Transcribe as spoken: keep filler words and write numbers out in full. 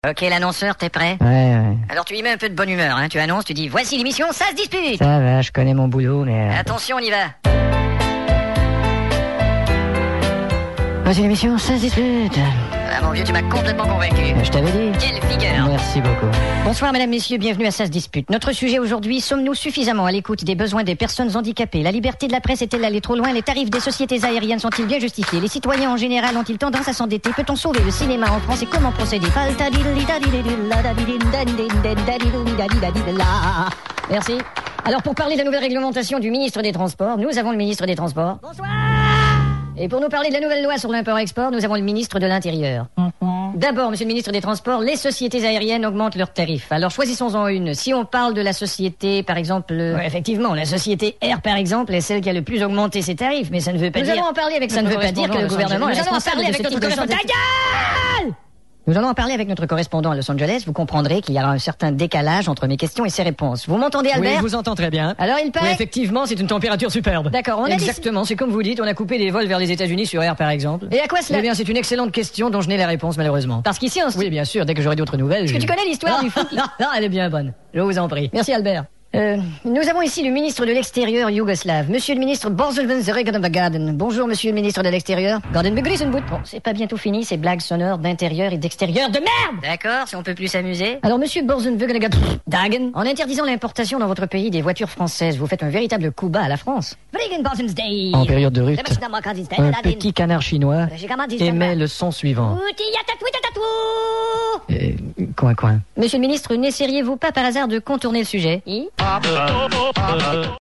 Ok, l'annonceur, t'es prêt? Ouais, ouais. Alors tu y mets un peu de bonne humeur, hein. Tu annonces, tu dis, voici l'émission, ça se dispute. Ça va, je connais mon boulot, mais... Euh... Attention, on y va. Voici l'émission, ça se dispute. Ah, mon vieux, tu m'as complètement convaincu. Je t'avais dit. Quelle figure. Merci beaucoup. Bonsoir, mesdames, messieurs, bienvenue à Ça se dispute. Notre sujet aujourd'hui, sommes-nous suffisamment à l'écoute des besoins des personnes handicapées? La liberté de la presse est-elle allée trop loin? Les tarifs des sociétés aériennes sont-ils bien justifiés? Les citoyens en général ont-ils tendance à s'endetter? Peut-on sauver le cinéma en France et comment procéder? Merci. Alors, pour parler de la nouvelle réglementation du ministre des Transports, nous avons le ministre des Transports. Bonsoir. Et pour nous parler de la nouvelle loi sur l'import-export, nous avons le ministre de l'Intérieur. Mm-hmm. D'abord, monsieur le ministre des Transports, les sociétés aériennes augmentent leurs tarifs. Alors choisissons-en une. Si on parle de la société, par exemple... Ouais, effectivement, la société Air, par exemple, est celle qui a le plus augmenté ses tarifs, mais ça ne veut pas nous dire... Nous allons en parler avec ça ne veut pas dire que le gouvernement... Nous allons en parler avec notre correspondant... Ta gueule! Nous allons en parler avec notre correspondant à Los Angeles. Vous comprendrez qu'il y aura un certain décalage entre mes questions et ses réponses. Vous m'entendez, Albert? Oui, je vous entends très bien. Alors, il paraît... Oui, effectivement, c'est une température superbe. D'accord, on a Exactement, c'est comme vous dites, on a coupé les vols vers les États-Unis sur Air, par exemple. Et à quoi cela? Eh bien, c'est une excellente question dont je n'ai la réponse, malheureusement. Parce qu'ici, on... Oui, bien sûr, dès que j'aurai d'autres nouvelles... Est-ce je... que tu connais l'histoire du fou qui... Non, non, elle est bien bonne. Je vous en prie. Merci, Albert. Euh, nous avons ici le ministre de l'Extérieur yougoslave, monsieur le ministre Borzulven. Bonjour, monsieur le ministre de l'Extérieur. Bon, c'est pas bientôt fini, ces blagues sonores d'intérieur et d'extérieur de merde! D'accord, si on peut plus s'amuser. Alors, monsieur Borzulven, en interdisant l'importation dans votre pays des voitures françaises, vous faites un véritable coup bas à la France. En période de rut, un petit canard chinois émet le son suivant. Euh, coin, coin. Monsieur le ministre, n'essayeriez-vous pas par hasard de contourner le sujet?